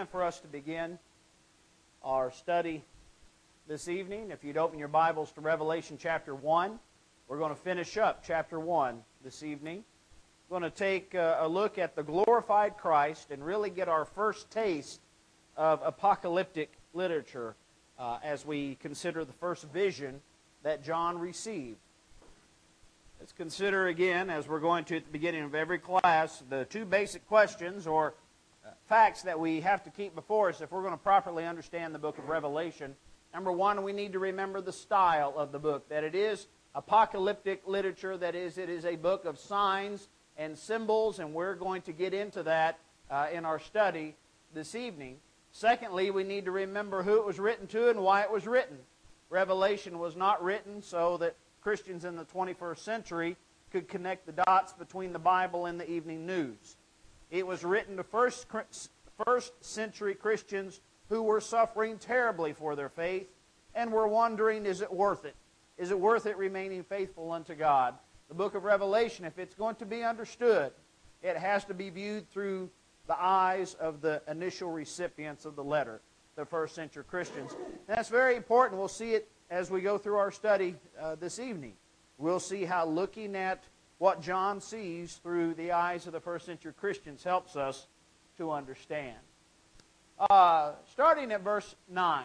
for us to begin our study this evening. If you'd open your Bibles to Revelation chapter 1, we're going to finish up chapter 1 this evening. We're going to take a look at the glorified Christ and really get our first taste of apocalyptic literature as we consider the first vision that John received. Let's consider again, as we're going to at the beginning of every class, the two basic questions or facts that we have to keep before us if we're going to properly understand the book of Revelation. Number one, we need to remember the style of the book, that it is apocalyptic literature, that is, it is a book of signs and symbols, and we're going to get into that in our study this evening. Secondly, we need to remember who it was written to and why it was written. Revelation was not written so that Christians in the 21st century could connect the dots between the Bible and the evening news. It was written to first century Christians who were suffering terribly for their faith and were wondering, is it worth it? Is it worth it remaining faithful unto God? The book of Revelation, if it's going to be understood, it has to be viewed through the eyes of the initial recipients of the letter, the first century Christians. And that's very important. We'll see it as we go through our study this evening. We'll see how looking at what John sees through the eyes of the first century Christians helps us to understand. Starting at verse 9,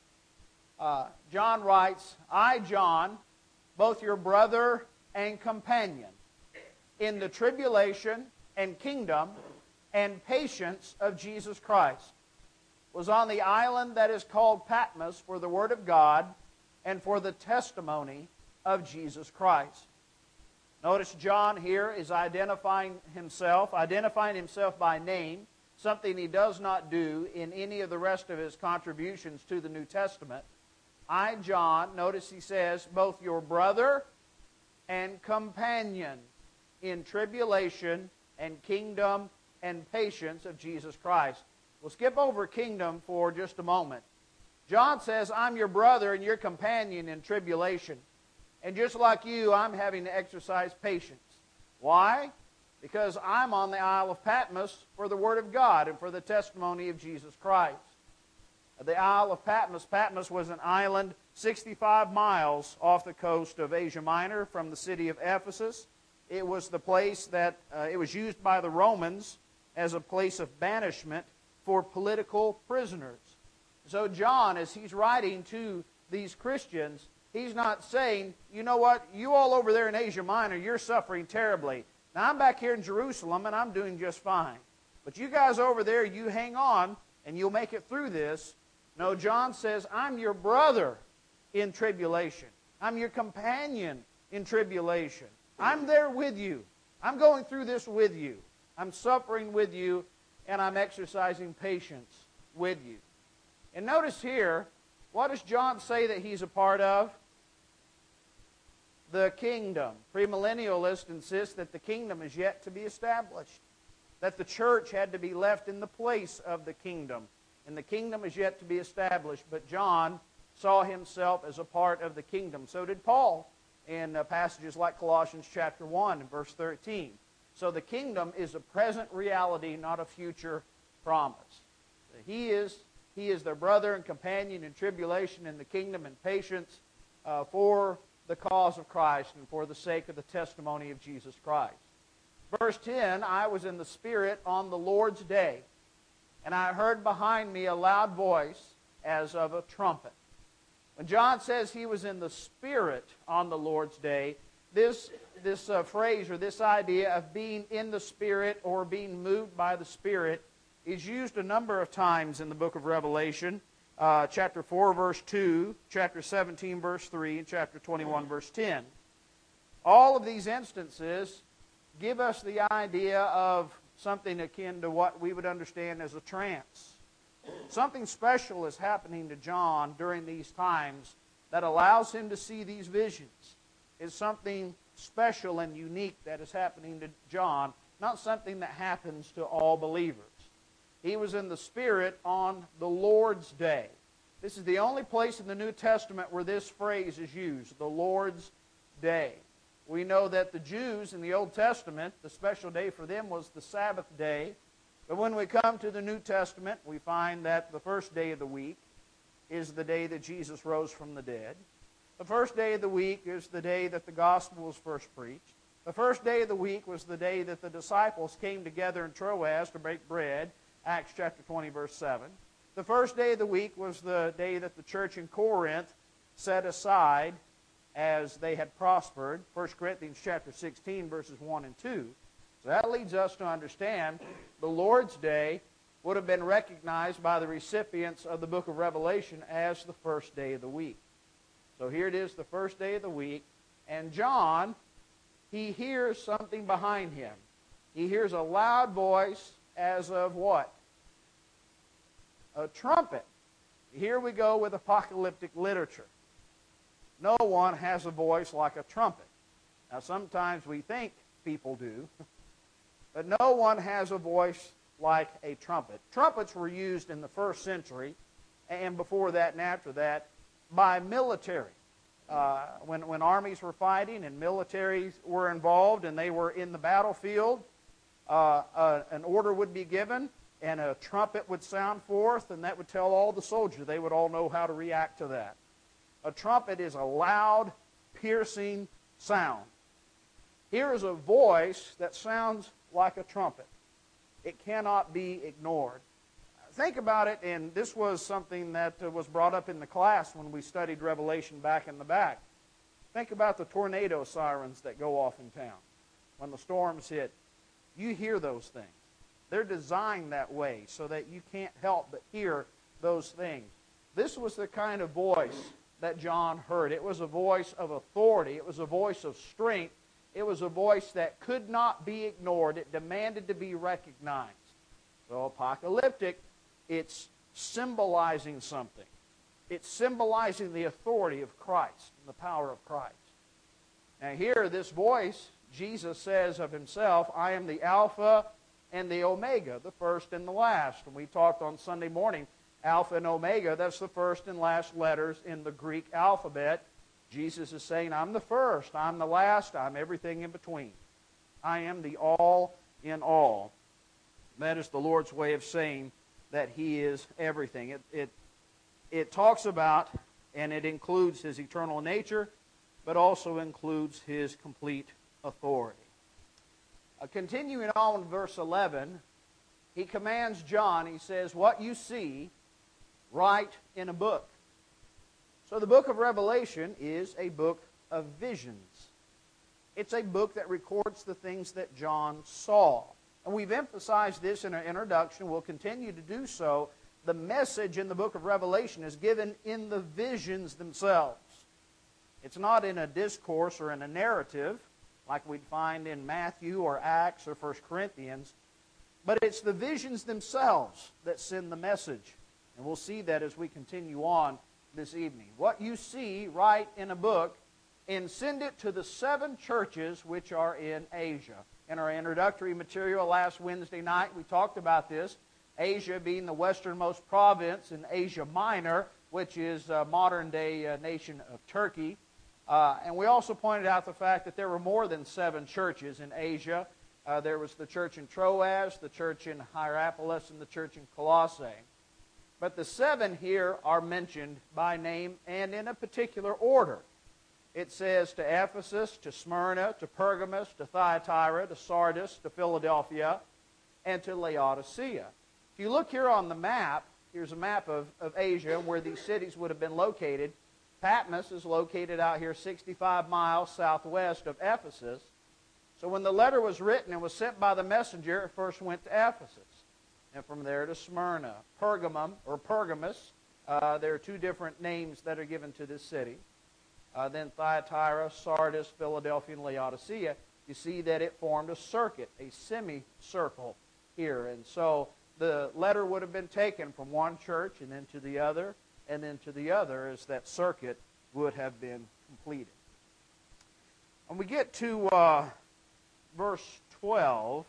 John writes, I, John, both your brother and companion, in the tribulation and kingdom and patience of Jesus Christ, was on the island that is called Patmos for the word of God and for the testimony of Jesus Christ. Notice John here is identifying himself by name, something he does not do in any of the rest of his contributions to the New Testament. I, John, notice he says, both your brother and companion in tribulation and kingdom and patience of Jesus Christ. We'll skip over kingdom for just a moment. John says, I'm your brother and your companion in tribulation. And just like you, I'm having to exercise patience. Why? Because I'm on the Isle of Patmos for the Word of God and for the testimony of Jesus Christ. The Isle of Patmos. Patmos was an island 65 miles off the coast of Asia Minor from the city of Ephesus. It was the place that it was used by the Romans as a place of banishment for political prisoners. So John, as he's writing to these Christians, he's not saying, you know what, you all over there in Asia Minor, you're suffering terribly. Now I'm back here in Jerusalem and I'm doing just fine. But you guys over there, you hang on and you'll make it through this. No, John says, I'm your brother in tribulation. I'm your companion in tribulation. I'm there with you. I'm going through this with you. I'm suffering with you, and I'm exercising patience with you. And notice here, what does John say that he's a part of? The kingdom. Premillennialists insist that the kingdom is yet to be established, that the church had to be left in the place of the kingdom, and the kingdom is yet to be established. But John saw himself as a part of the kingdom. So did Paul in passages like Colossians chapter 1 and verse 13. So the kingdom is a present reality, not a future promise. He is their brother and companion in tribulation in the kingdom and patience for the cause of Christ and for the sake of the testimony of Jesus Christ. Verse 10, I was in the Spirit on the Lord's day, and I heard behind me a loud voice as of a trumpet. When John says he was in the Spirit on the Lord's day, this phrase or this idea of being in the Spirit or being moved by the Spirit is used a number of times in the book of Revelation. Chapter 4, verse 2, chapter 17, verse 3, and chapter 21, verse 10. All of these instances give us the idea of something akin to what we would understand as a trance. Something special is happening to John during these times that allows him to see these visions. It's something special and unique that is happening to John, not something that happens to all believers. He was in the Spirit on the Lord's day. This is the only place in the New Testament where this phrase is used, the Lord's day. We know that the Jews in the Old Testament, the special day for them was the Sabbath day. But when we come to the New Testament, we find that the first day of the week is the day that Jesus rose from the dead. The first day of the week is the day that the gospel was first preached. The first day of the week was the day that the disciples came together in Troas to break bread, Acts chapter 20, verse 7. The first day of the week was the day that the church in Corinth set aside as they had prospered, 1 Corinthians chapter 16, verses 1 and 2. So that leads us to understand the Lord's Day would have been recognized by the recipients of the book of Revelation as the first day of the week. So here it is, the first day of the week, and John, he hears something behind him. He hears a loud voice as of what? A trumpet. Here we go with apocalyptic literature. No one has a voice like a trumpet. Now sometimes we think people do, but no one has a voice like a trumpet. Trumpets were used in the first century, and before that and after that, by military. When armies were fighting and militaries were involved and they were in the battlefield, an order would be given and a trumpet would sound forth, and that would tell all the soldiers. They would all know how to react to that. A trumpet is a loud, piercing sound. Here is a voice that sounds like a trumpet. It cannot be ignored. Think about it, and this was something that was brought up in the class when we studied Revelation back in the back. Think about the tornado sirens that go off in town. When the storms hit, you hear those things. They're designed that way so that you can't help but hear those things. This was the kind of voice that John heard. It was a voice of authority. It was a voice of strength. It was a voice that could not be ignored. It demanded to be recognized. So apocalyptic, it's symbolizing something. It's symbolizing the authority of Christ and the power of Christ. Now here, this voice, Jesus says of himself, I am the Alpha and the Omega, the first and the last. And we talked on Sunday morning, Alpha and Omega, that's the first and last letters in the Greek alphabet. Jesus is saying, I'm the first, I'm the last, I'm everything in between. I am the all in all. That is the Lord's way of saying that He is everything. It talks about, and it includes His eternal nature, but also includes His complete authority. Continuing on in verse 11, He commands John, He says, what you see, write in a book. So the book of Revelation is a book of visions. It's a book that records the things that John saw. And we've emphasized this in our introduction. We'll continue to do so. The message in the book of Revelation is given in the visions themselves. It's not in a discourse or in a narrative like we'd find in Matthew or Acts or 1 Corinthians. But it's the visions themselves that send the message. And we'll see that as we continue on this evening. What you see, write in a book and send it to the 7 churches which are in Asia. In our introductory material last Wednesday night, we talked about this. Asia being the westernmost province in Asia Minor, which is a modern-day nation of Turkey. And we also pointed out the fact that there were more than 7 churches in Asia. There was the church in Troas, the church in Hierapolis, and the church in Colossae. But the 7 here are mentioned by name and in a particular order. It says to Ephesus, to Smyrna, to Pergamos, to Thyatira, to Sardis, to Philadelphia, and to Laodicea. If you look here on the map, here's a map of Asia where these cities would have been located. Patmos is located out here 65 miles southwest of Ephesus. So when the letter was written and was sent by the messenger, it first went to Ephesus. And from there to Smyrna. Pergamum, or Pergamos, there are 2 different names that are given to this city. Then Thyatira, Sardis, Philadelphia, and Laodicea. You see that it formed a circuit, a semicircle here. And so the letter would have been taken from one church and then to the other, and then to the other as that circuit would have been completed. When we get to verse 12,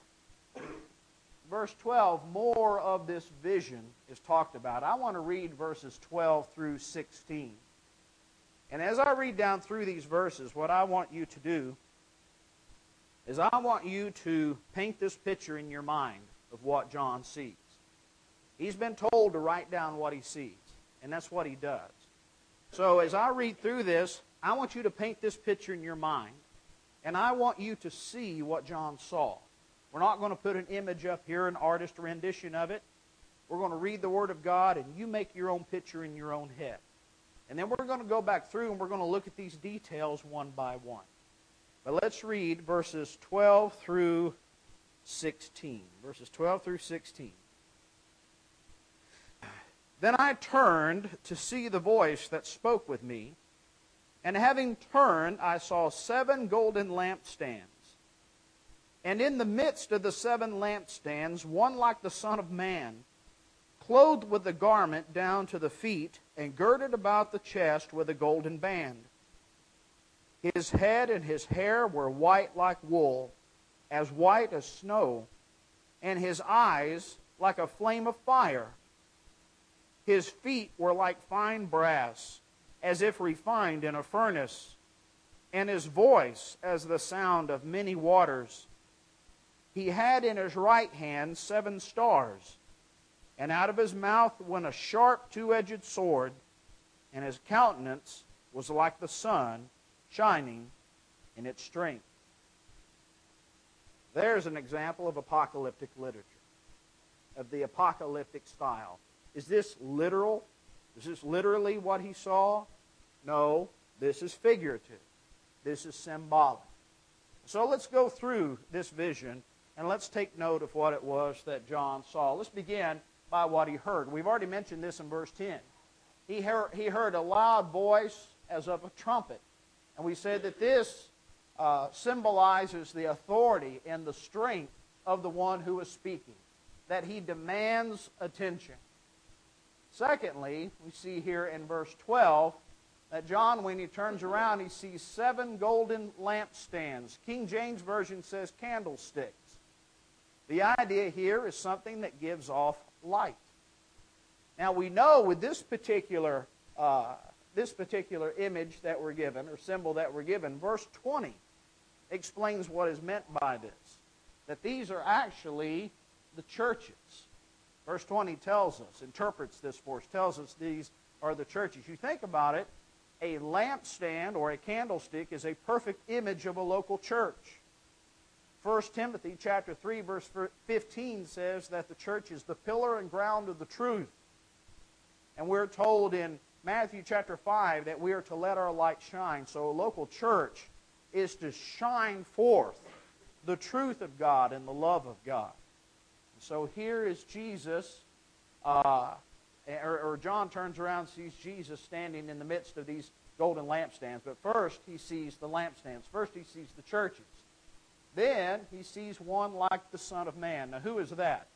more of this vision is talked about. I want to read verses 12 through 16. And as I read down through these verses, what I want you to do is I want you to paint this picture in your mind of what John sees. He's been told to write down what he sees, and that's what he does. So as I read through this, I want you to paint this picture in your mind, and I want you to see what John saw. We're not going to put an image up here, an artist rendition of it. We're going to read the Word of God, and you make your own picture in your own head. And then we're going to go back through, and we're going to look at these details one by one. But let's read verses 12 through 16. Verses 12 through 16. Then I turned to see the voice that spoke with me, and having turned, I saw 7 golden lampstands. And in the midst of the 7 lampstands, one like the Son of Man, clothed with a garment down to the feet, and girded about the chest with a golden band. His head and his hair were white like wool, as white as snow, and his eyes like a flame of fire. His feet were like fine brass, as if refined in a furnace, and his voice as the sound of many waters. He had in his right hand 7 stars, and out of his mouth went a sharp 2-edged sword, and his countenance was like the sun shining in its strength. There's an example of apocalyptic literature, of the apocalyptic style. Is this literal? Is this literally what he saw? No, this is figurative. This is symbolic. So let's go through this vision, and let's take note of what it was that John saw. Let's begin by what he heard. We've already mentioned this in verse 10. He heard a loud voice as of a trumpet. And we said that this symbolizes the authority and the strength of the one who is speaking, that he demands attention. Secondly, we see here in verse 12 that John, when he turns around, he sees 7 golden lampstands. King James Version says candlesticks. The idea here is something that gives off light. Now we know with this particular image that we're given, or symbol that we're given, verse 20 explains what is meant by this. That these are actually the churches. Verse 20 tells us, interprets this for us, tells us these are the churches. You think about it, a lampstand or a candlestick is a perfect image of a local church. 1 Timothy chapter 3, verse 15 says that the church is the pillar and ground of the truth. And we're told in Matthew chapter 5 that we are to let our light shine. So a local church is to shine forth the truth of God and the love of God. And so here is Jesus, or John turns around and sees Jesus standing in the midst of these golden lampstands. But first he sees the lampstands. First he sees the churches. Then he sees one like the Son of Man. Now who is that?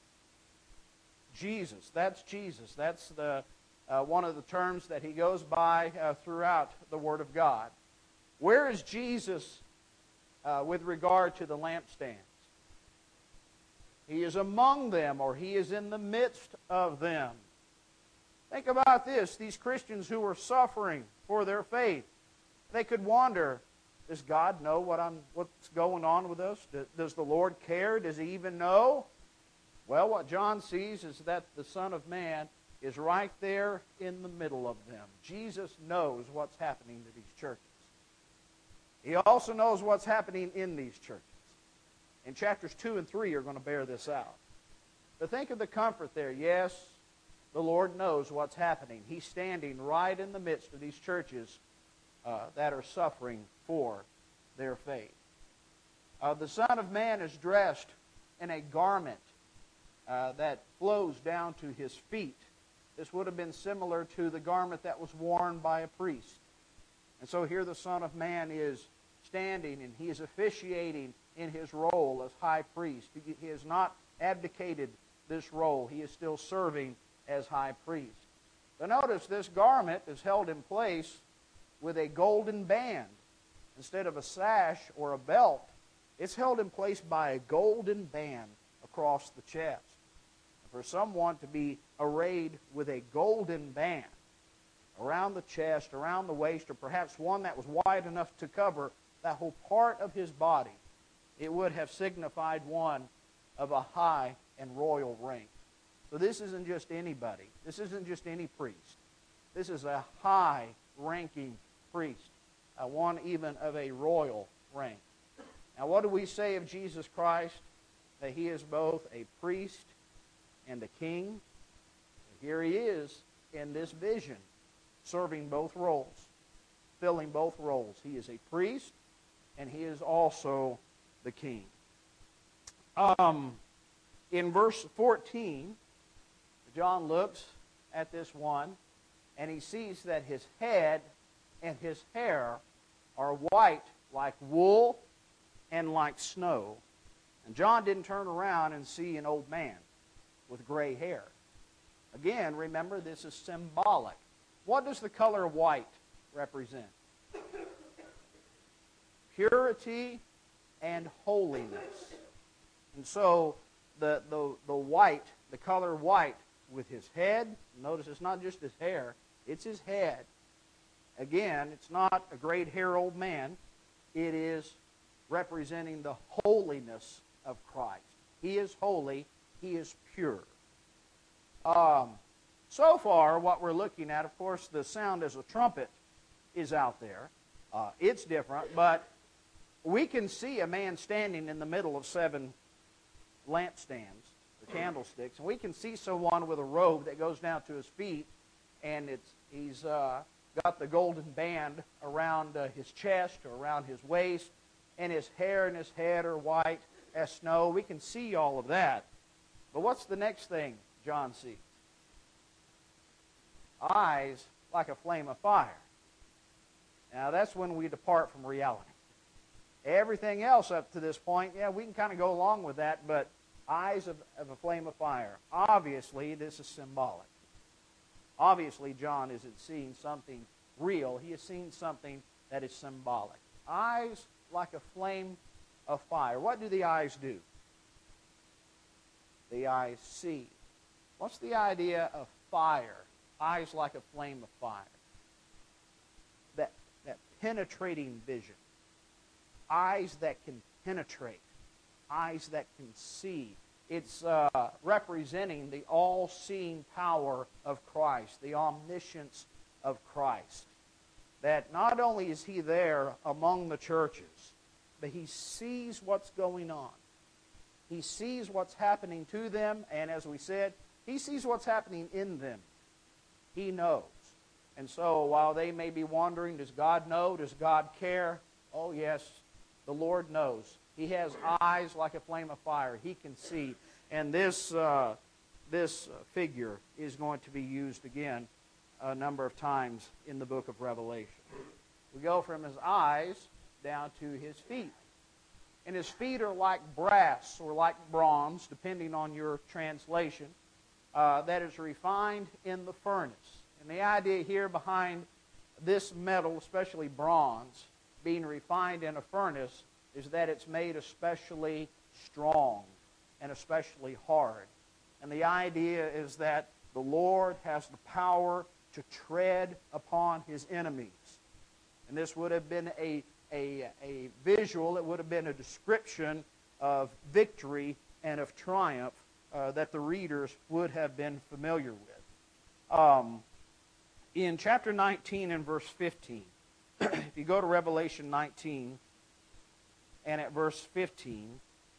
Jesus. That's Jesus. That's the one of the terms that he goes by throughout the Word of God. Where is Jesus with regard to the lampstands? He is among them, or he is in the midst of them. Think about this. These Christians who were suffering for their faith, they could wonder, does God know what's going on with us? Does the Lord care? Does he even know? Well, what John sees is that the Son of Man is right there in the middle of them. Jesus knows what's happening to these churches. He also knows what's happening in these churches. And chapters 2 and 3 are going to bear this out. But think of the comfort there. Yes, the Lord knows what's happening. He's standing right in the midst of these churches that are suffering for their faith. The Son of Man is dressed in a garment that flows down to his feet. This would have been similar to the garment that was worn by a priest. And so here the Son of Man is standing, and he is officiating in his role as high priest. He has not abdicated this role. He is still serving as high priest. But notice this garment is held in place with a golden band. Instead of a sash or a belt, it's held in place by a golden band across the chest. For someone to be arrayed with a golden band around the chest, around the waist, or perhaps one that was wide enough to cover that whole part of his body, it would have signified one of a high and royal rank. So this isn't just anybody. This isn't just any priest. This is a high-ranking priest, one even of a royal rank. Now, what do we say of Jesus Christ? That he is both a priest and a king. Here he is in this vision, serving both roles, filling both roles. He is a priest, and he is also the king. In verse 14, John looks at this one, and he sees that his head and his hair are white like wool and like snow. And John didn't turn around and see an old man with gray hair. Again, remember, this is symbolic. What does the color white represent? Purity and holiness. And so the white, the color white with his head, notice it's not just his hair, it's his head. Again, it's not a gray-haired old man. It is representing the holiness of Christ. He is holy. He is pure. So far, what we're looking at, of course, the sound as a trumpet is out there. It's different, but we can see a man standing in the middle of 7 lampstands, or candlesticks, and we can see someone with a robe that goes down to his feet, and he's got the golden band around his chest or around his waist, and his hair and his head are white as snow. We can see all of that. But what's the next thing John sees? Eyes like a flame of fire. Now that's when we depart from reality. Everything else up to this point, yeah, we can kind of go along with that, but eyes of a flame of fire. Obviously, this is symbolic. Obviously, John isn't seeing something real. He is seeing something that is symbolic. Eyes like a flame of fire. What do the eyes do? The eyes see. What's the idea of fire? Eyes like a flame of fire. That penetrating vision. Eyes that can penetrate. Eyes that can see. It's representing the all-seeing power of Christ, the omniscience of Christ. That not only is he there among the churches, but he sees what's going on. He sees what's happening to them, and as we said, he sees what's happening in them. He knows. And so while they may be wondering, does God know? Does God care? Oh yes, the Lord knows. He has eyes like a flame of fire. He can see. And this figure is going to be used again a number of times in the book of Revelation. We go from his eyes down to his feet. And his feet are like brass or like bronze, depending on your translation, that is refined in the furnace. And the idea here behind this metal, especially bronze, being refined in a furnace, is that it's made especially strong and especially hard. And the idea is that the Lord has the power to tread upon his enemies. And this would have been a visual, it would have been a description of victory and of triumph that the readers would have been familiar with. In chapter 19 and verse 15, if you go to Revelation 19 and at verse 15,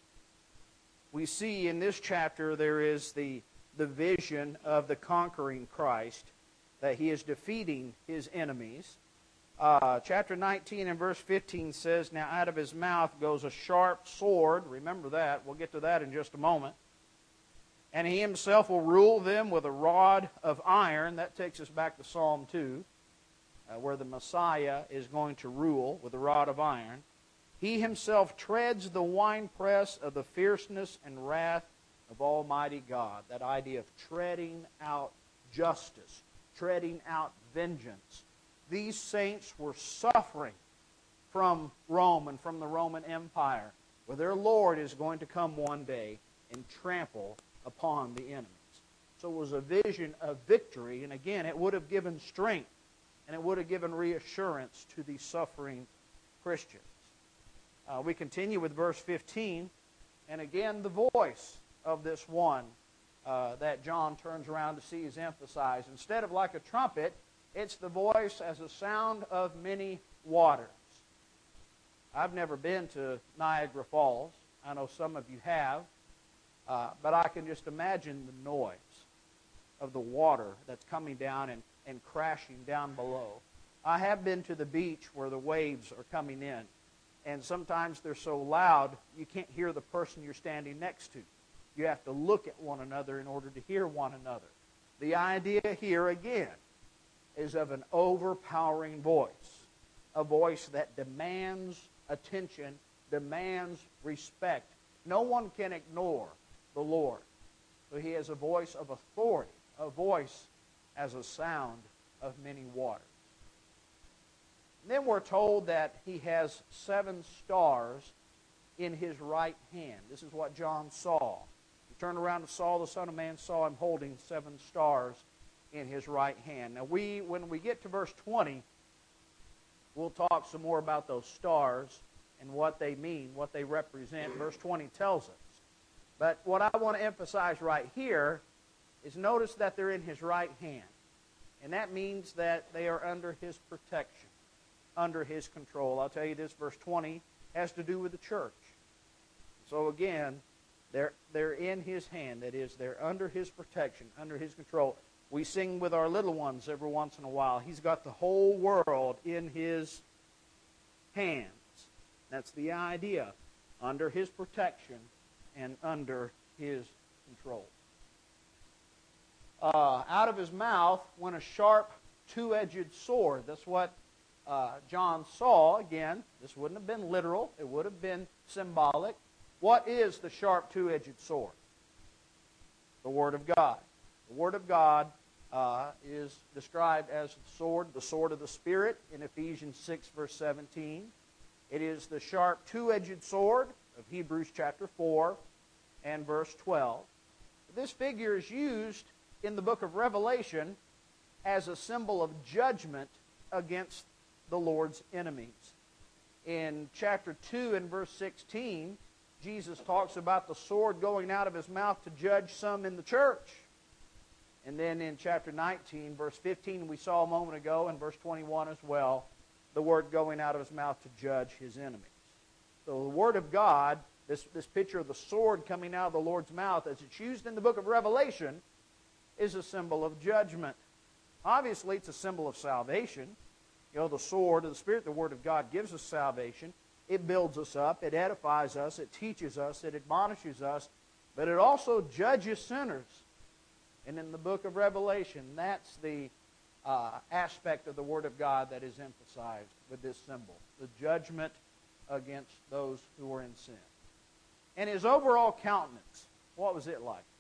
we see in this chapter there is the vision of the conquering Christ, that he is defeating his enemies. Chapter 19 and verse 15 says, "Now out of his mouth goes a sharp sword." Remember that. We'll get to that in just a moment. "And he himself will rule them with a rod of iron." That takes us back to Psalm 2, where the Messiah is going to rule with a rod of iron. "He himself treads the winepress of the fierceness and wrath of Almighty God." That idea of treading out justice, treading out vengeance. These saints were suffering from Rome and from the Roman Empire, where their Lord is going to come one day and trample upon the enemies. So it was a vision of victory, and again, it would have given strength, and it would have given reassurance to these suffering Christians. We continue with verse 15, and again the voice of this one that John turns around to see is emphasized. Instead of like a trumpet, it's the voice as a sound of many waters. I've never been to Niagara Falls. I know some of you have. But I can just imagine the noise of the water that's coming down and crashing down below. I have been to the beach where the waves are coming in. And sometimes they're so loud, you can't hear the person you're standing next to. You have to look at one another in order to hear one another. The idea here, again, is of an overpowering voice. A voice that demands attention, demands respect. No one can ignore the Lord. So he has a voice of authority, a voice as a sound of many waters. And then we're told that he has 7 stars in his right hand. This is what John saw. He turned around and saw the Son of Man, saw him holding 7 stars in his right hand. Now when we get to verse 20, we'll talk some more about those stars and what they mean, what they represent. Verse 20 tells us. But what I want to emphasize right here is notice that they're in his right hand. And that means that they are under his protection, under his control. I'll tell you this, verse 20 has to do with the church. So again, they're in his hand. That is, they're under his protection, under his control. We sing with our little ones every once in a while. He's got the whole world in his hands. That's the idea. Under his protection and under his control. Out of his mouth went a sharp, two-edged sword. That's what John saw. Again, this wouldn't have been literal. It would have been symbolic. What is the sharp, two-edged sword? The Word of God. The Word of God is described as the sword of the Spirit in Ephesians 6, verse 17. It is the sharp, two-edged sword of Hebrews chapter 4 and verse 12. This figure is used in the book of Revelation as a symbol of judgment against the Lord's enemies. In chapter 2 and verse 16, Jesus talks about the sword going out of his mouth to judge some in the church. And then in chapter 19, verse 15, we saw a moment ago, and verse 21 as well, the word going out of his mouth to judge his enemies. So the Word of God, this picture of the sword coming out of the Lord's mouth, as it's used in the book of Revelation, is a symbol of judgment. Obviously, it's a symbol of salvation. You know, the sword of the Spirit, the Word of God, gives us salvation. It builds us up. It edifies us. It teaches us. It admonishes us. But it also judges sinners. And in the book of Revelation, that's the aspect of the Word of God that is emphasized with this symbol. The judgment against those who are in sin. And his overall countenance, what was it like?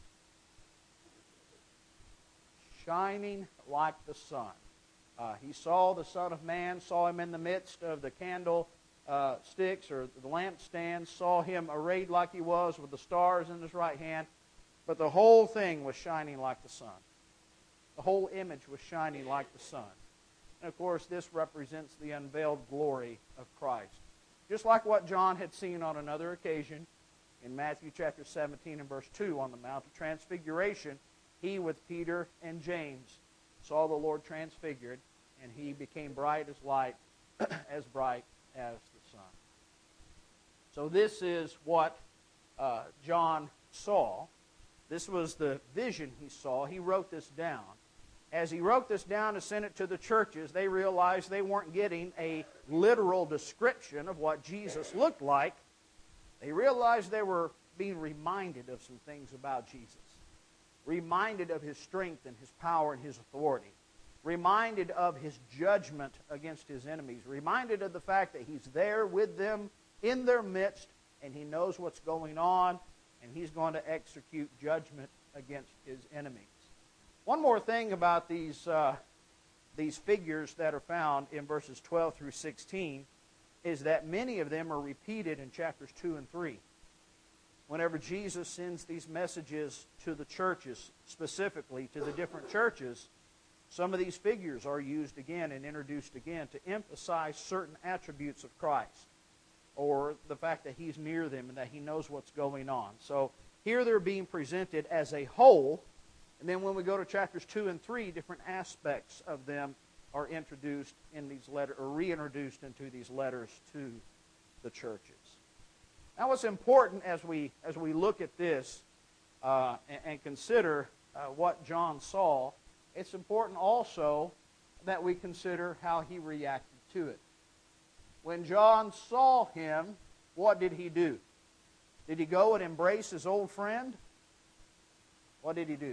Shining like the sun. He saw the Son of Man, saw him in the midst of the candle sticks or the lampstands, saw him arrayed like he was with the stars in his right hand. But the whole thing was shining like the sun. The whole image was shining like the sun. And of course, this represents the unveiled glory of Christ. Just like what John had seen on another occasion in Matthew chapter 17 and verse 2 on the Mount of Transfiguration, he with Peter and James saw the Lord transfigured, and he became bright as light, as bright as the sun. So this is what John saw. This was the vision he saw. He wrote this down. As he wrote this down and sent it to the churches, they realized they weren't getting a literal description of what Jesus looked like. They realized they were being reminded of some things about Jesus. Reminded of his strength and his power and his authority. Reminded of his judgment against his enemies. Reminded of the fact that he's there with them in their midst, and he knows what's going on, and he's going to execute judgment against his enemies. One more thing about these figures that are found in verses 12 through 16 is that many of them are repeated in chapters 2 and 3. Whenever Jesus sends these messages to the churches, specifically to the different churches, some of these figures are used again and introduced again to emphasize certain attributes of Christ, or the fact that he's near them and that he knows what's going on. So Here they're being presented as a whole. And then when we go to chapters 2 and 3, different aspects of them are introduced in these letters, or reintroduced into these letters to the churches. Now, what's important as we look at this and consider what John saw, it's important also that we consider how he reacted to it. When John saw him, what did he do? Did he go and embrace his old friend? What did he do?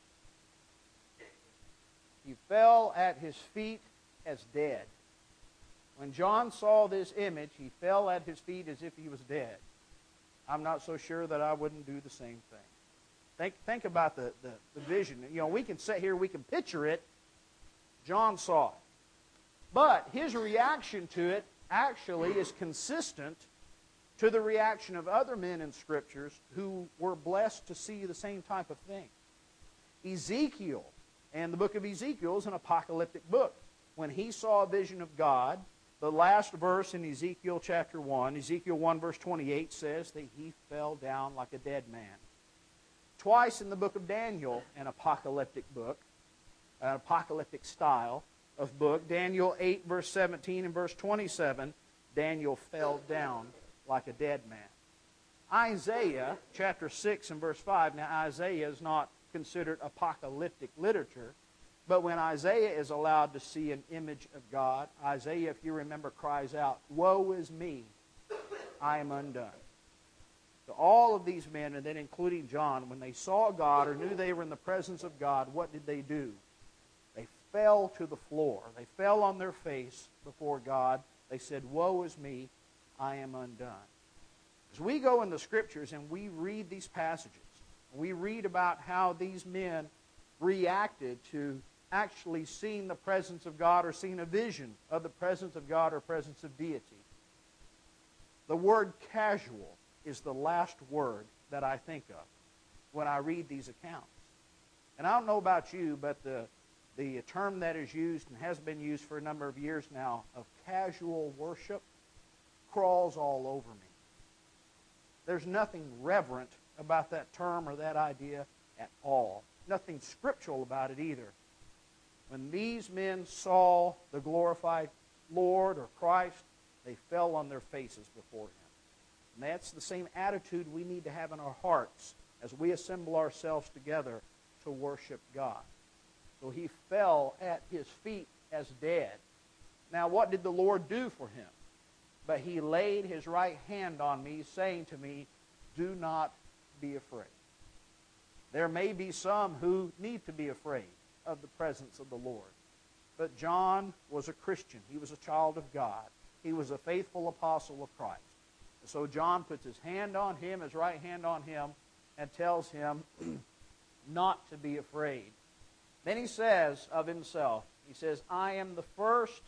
He fell at his feet as dead. When John saw this image, he fell at his feet as if he was dead. I'm not so sure that I wouldn't do the same thing. Think about the vision. You know, we can sit here, we can picture it. John saw it. But his reaction to it actually is consistent to the reaction of other men in Scriptures who were blessed to see the same type of thing. Ezekiel, and the book of Ezekiel is an apocalyptic book. When he saw a vision of God, the last verse in Ezekiel chapter 1, Ezekiel 1 verse 28 says that he fell down like a dead man. Twice in the book of Daniel, an apocalyptic book, an apocalyptic style of book, Daniel 8 verse 17 and verse 27, Daniel fell down like a dead man. Isaiah chapter 6 and verse 5, now Isaiah is not considered apocalyptic literature, but when Isaiah is allowed to see an image of God, Isaiah, if you remember, cries out, "Woe is me, I am undone." So all of these men, and then including John, when they saw God or knew they were in the presence of God, what did they do? They fell to the floor. They fell on their face before God. They said, "Woe is me, I am undone." As we go in the Scriptures and we read these passages, we read about how these men reacted to actually seeing the presence of God or seeing a vision of the presence of God or presence of deity. The word casual is the last word that I think of when I read these accounts. And I don't know about you, but the term that is used and has been used for a number of years now of casual worship crawls all over me. There's nothing reverent about that term or that idea at all. Nothing scriptural about it either. When these men saw the glorified Lord or Christ, they fell on their faces before Him. And that's the same attitude we need to have in our hearts as we assemble ourselves together to worship God. So he fell at His feet as dead. Now, what did the Lord do for him? But He laid His right hand on me, saying to me, "Do not be afraid." There may be some who need to be afraid of the presence of the Lord. But John was a Christian. He was a child of God. He was a faithful apostle of Christ. And so John puts his hand on him, his right hand on him, and tells him not to be afraid. Then he says of himself, he says, "I am the first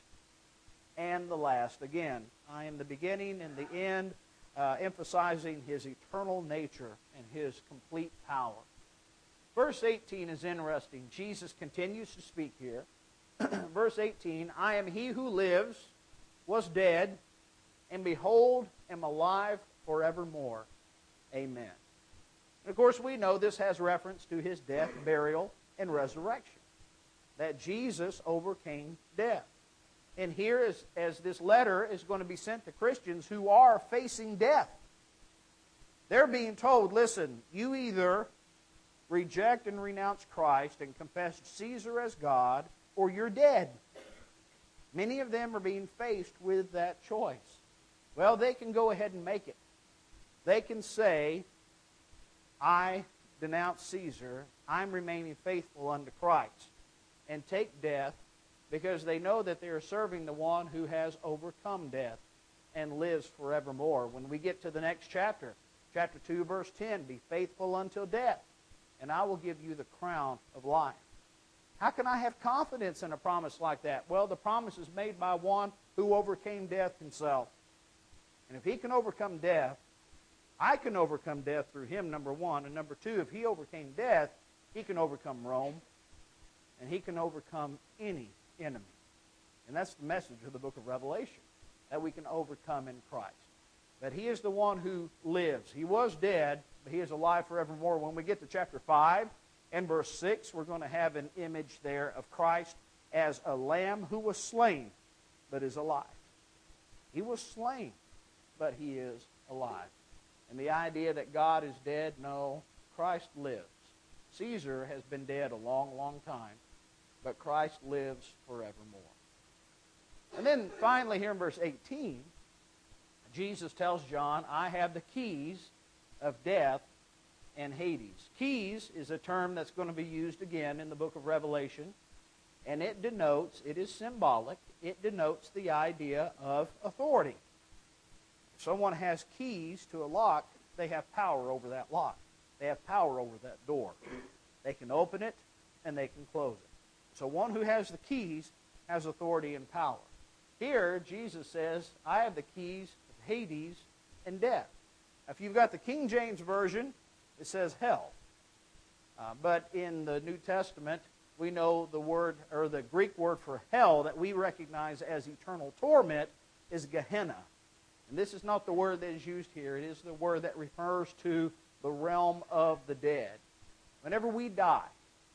and the last." Again, I am the beginning and the end, emphasizing His eternal nature and His complete power. Verse 18 is interesting. Jesus continues to speak here. Verse 18, "I am He who lives, was dead, and behold, am alive forevermore. Amen." And of course, we know this has reference to His death, burial, and resurrection. That Jesus overcame death. And here, as this letter is going to be sent to Christians who are facing death, they're being told, listen, you either reject and renounce Christ and confess Caesar as God, or you're dead. Many of them are being faced with that choice. Well, they can go ahead and make it. They can say, "I denounce Caesar. I'm remaining faithful unto Christ," and take death because they know that they are serving the one who has overcome death and lives forevermore. When we get to the next chapter, chapter 2, verse 10, "Be faithful until death, and I will give you the crown of life." How can I have confidence in a promise like that? Well, the promise is made by one who overcame death himself. And if He can overcome death, I can overcome death through Him, number one. And number two, if He overcame death, He can overcome Rome. And He can overcome any enemy. And that's the message of the book of Revelation, that we can overcome in Christ. That He is the one who lives. He was dead, but he is alive forevermore. When we get to chapter 5 and verse 6, we're going to have an image there of Christ as a lamb who was slain, but is alive. He was slain, but he is alive. And the idea that God is dead, no, Christ lives. Caesar has been dead a long, long time, but Christ lives forevermore. And then finally here in verse 18, Jesus tells John, I have the keys of death and Hades. Keys is a term that's going to be used again in the book of Revelation, and it is symbolic, it denotes the idea of authority. If someone has keys to a lock, they have power over that lock. They have power over that door. They can open it and they can close it. So one who has the keys has authority and power. Here, Jesus says, I have the keys of Hades and death. If you've got the King James Version, it says hell. But in the New Testament, we know the word, or the Greek word for hell that we recognize as eternal torment is Gehenna. And this is not the word that is used here. It is the word that refers to the realm of the dead. Whenever we die,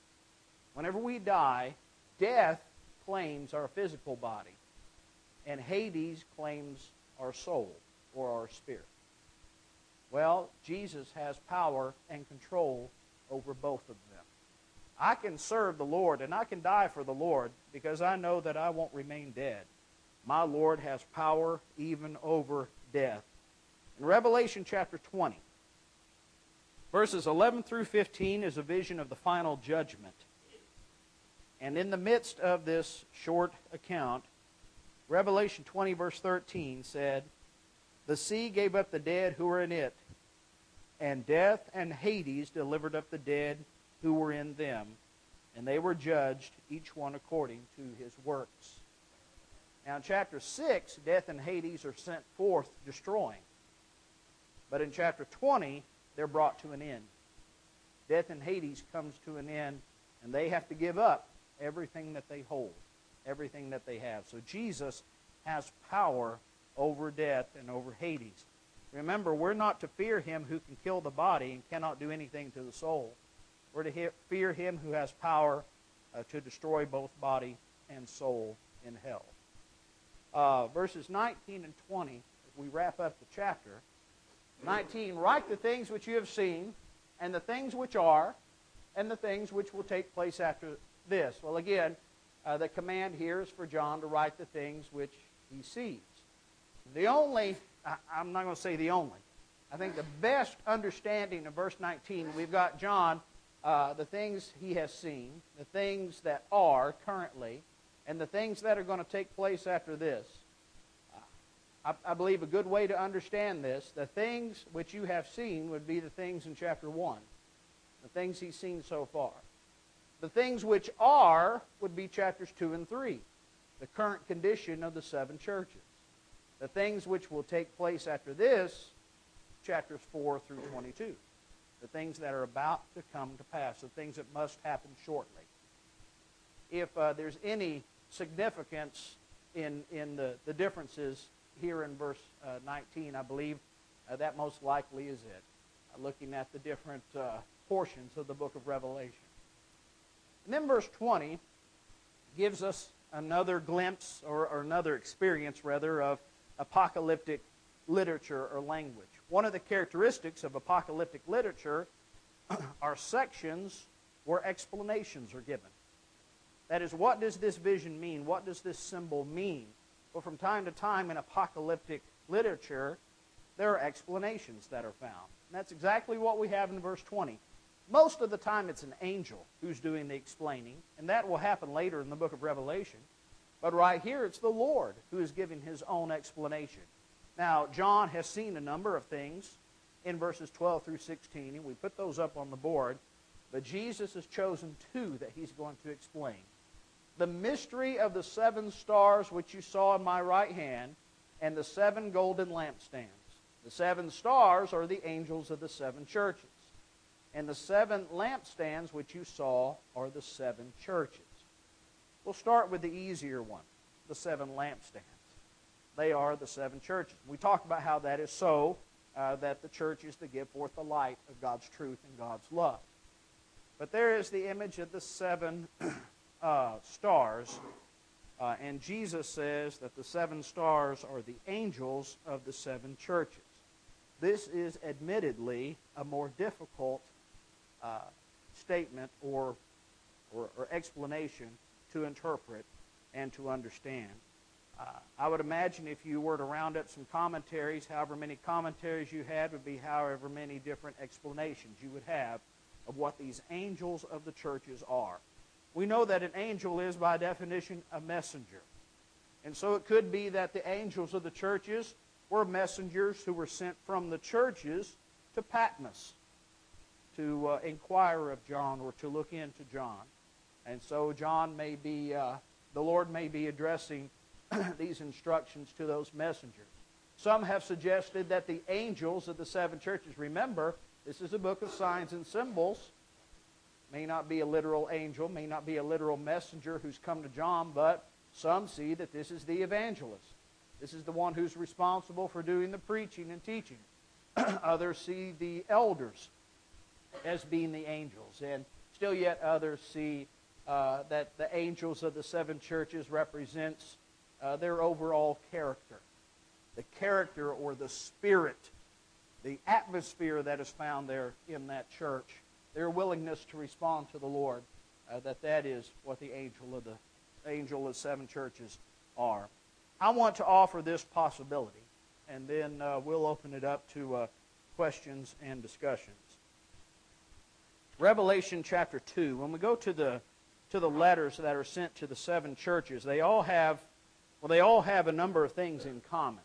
death claims our physical body, and Hades claims our soul or our spirit. Well, Jesus has power and control over both of them. I can serve the Lord and I can die for the Lord because I know that I won't remain dead. My Lord has power even over death. In Revelation chapter 20, verses 11 through 15 is a vision of the final judgment. And in the midst of this short account, Revelation 20 verse 13 said, the sea gave up the dead who were in it, and death and Hades delivered up the dead who were in them, and they were judged, each one according to his works. Now in chapter 6, death and Hades are sent forth destroying. But in chapter 20, they're brought to an end. Death and Hades comes to an end, and they have to give up everything that they hold, everything that they have. So Jesus has power over death and over Hades. Remember, we're not to fear him who can kill the body and cannot do anything to the soul. We're to fear him who has power to destroy both body and soul in hell. Verses 19 and 20, as we wrap up the chapter. 19, write the things which you have seen, and the things which are, and the things which will take place after this. Well, again, the command here is for John to write the things which he sees. I'm not going to say the only. I think the best understanding of verse 19, we've got John, the things he has seen, the things that are currently, and the things that are going to take place after this. I believe a good way to understand this, the things which you have seen would be the things in chapter 1, the things he's seen so far. The things which are would be chapters 2 and 3, the current condition of the 7 churches. The things which will take place after this, chapters 4 through 22. The things that are about to come to pass, the things that must happen shortly. If there's any significance in the differences here in verse 19, I believe that most likely is it, looking at the different portions of the book of Revelation. And then verse 20 gives us another glimpse, or another experience, rather, of apocalyptic literature or language. One of the characteristics of apocalyptic literature are sections where explanations are given. That is, what does this vision mean? What does this symbol mean? Well, from time to time in apocalyptic literature, there are explanations that are found. And that's exactly what we have in verse 20. Most of the time it's an angel who's doing the explaining, and that will happen later in the book of Revelation. But right here it's the Lord who is giving his own explanation. Now, John has seen a number of things in verses 12 through 16, and we put those up on the board. But Jesus has chosen 2 that he's going to explain. The mystery of the 7 stars which you saw in my right hand, and the 7 golden lampstands. The 7 stars are the angels of the 7 churches. And the 7 lampstands which you saw are the 7 churches. We'll start with the easier one, the 7 lampstands. They are the 7 churches. We talked about how that is so that the church is to give forth the light of God's truth and God's love. But there is the image of the 7 stars, and Jesus says that the 7 stars are the angels of the 7 churches. This is admittedly a more difficult statement or explanation to interpret and to understand. I would imagine if you were to round up some commentaries, however many commentaries you had would be however many different explanations you would have of what these angels of the churches are. We know that an angel is, by definition, a messenger. And so it could be that the angels of the churches were messengers who were sent from the churches to Patmos to inquire of John or to look into John. And so John may be, the Lord may be addressing these instructions to those messengers. Some have suggested that the angels of the 7 churches, remember, this is a book of signs and symbols, may not be a literal angel, may not be a literal messenger who's come to John, but some see that this is the evangelist. This is the one who's responsible for doing the preaching and teaching. Others see the elders as being the angels. And still yet others see that the angels of the 7 churches represents their overall character. The character or the spirit, the atmosphere that is found there in that church. Their willingness to respond to the Lord. That is what the angel of 7 churches are. I want to offer this possibility, and then we'll open it up to questions and discussions. Revelation chapter 2. When we go to the letters that are sent to the 7 churches, they all have a number of things in common.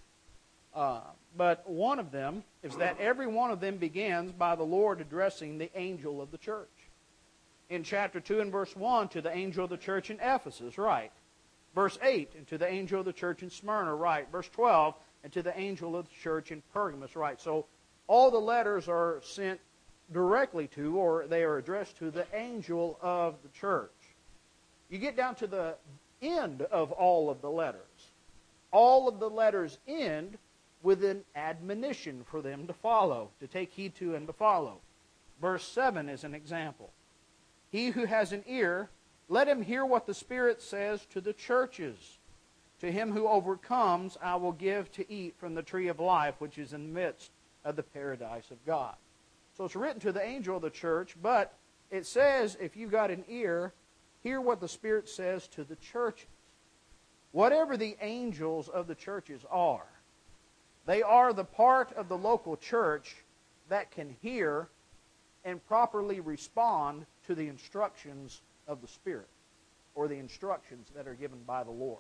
But one of them is that every one of them begins by the Lord addressing the angel of the church. In chapter 2 and verse 1, to the angel of the church in Ephesus, right. Verse 8, and to the angel of the church in Smyrna, right. Verse 12, and to the angel of the church in Pergamos, right. So all the letters are sent directly to, or they are addressed to, the angel of the church. You get down to the end of all of the letters. All of the letters end with an admonition for them to follow, to take heed to and to follow. Verse 7 is an example. He who has an ear, let him hear what the Spirit says to the churches. To him who overcomes, I will give to eat from the tree of life, which is in the midst of the paradise of God. So it's written to the angel of the church, but it says, if you've got an ear, hear what the Spirit says to the churches. Whatever the angels of the churches are, they are the part of the local church that can hear and properly respond to the instructions of the Spirit, or the instructions that are given by the Lord.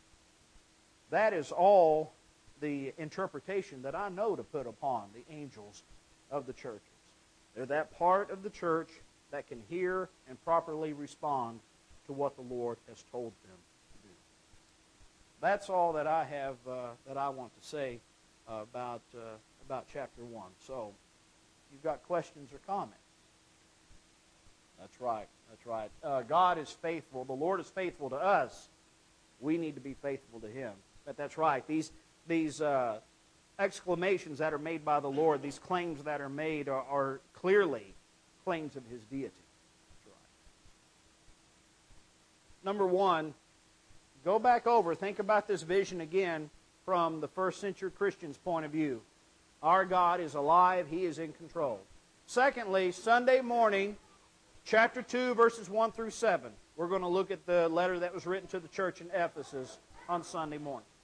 That is all the interpretation that I know to put upon the angels of the churches. They're that part of the church that can hear and properly respond to what the Lord has told them to do. That's all that I have that I want to say about chapter 1. So, if you've got questions or comments. That's right. That's right. God is faithful. The Lord is faithful to us. We need to be faithful to Him. But that's right. These exclamations that are made by the Lord, these claims that are made are clearly claims of His deity. That's right. Number 1, go back over, think about this vision again from the first century Christian's point of view. Our God is alive. He is in control. Secondly, Sunday morning, chapter 2, verses 1 through 7. We're going to look at the letter that was written to the church in Ephesus on Sunday morning.